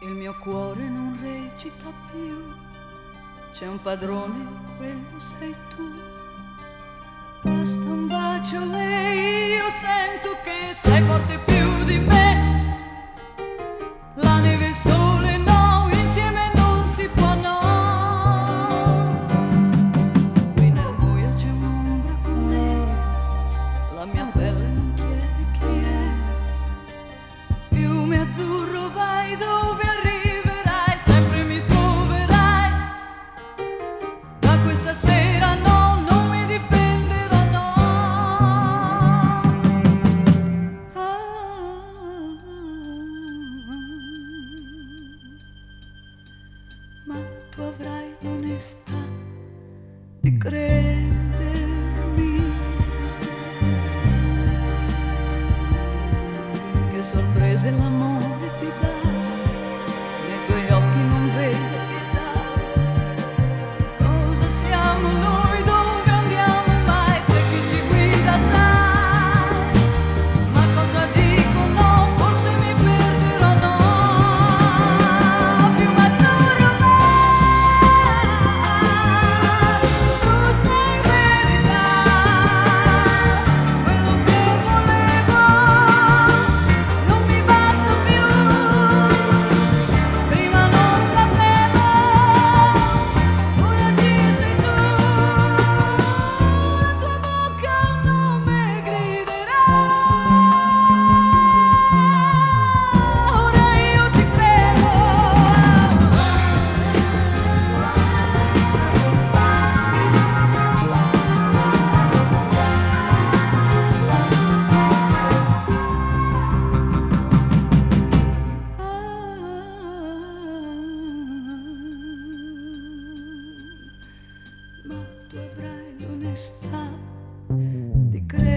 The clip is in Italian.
Il mio cuore non recita più, c'è un padrone, quello sei tu. Basta un bacio e io sento che sei forte più di me. La neve e il sole no, insieme non si può no. Qui nel buio c'è un'ombra con me, la mia pelle non chiede chi è. Fiume azzurro vai dove arriverai, sempre mi troverai. Da questa sera no, non mi difenderò no. Ma tu avrai l'onestà di credermi che sorprese l'amore ti dà, nei tuoi occhi non vedo pietà. Cosa siamo noi, dove andiamo mai, c'è chi ci guida sai. Ma cosa dico no, forse mi perderò no. Fiume azzurro vai, tu sei verità, quello che volevo non mi basta più. Prima non sapevo, ora ci sei tu. La tua bocca un nome griderà. Ora io ti credo. Ma tu avrai l'onestà di credere.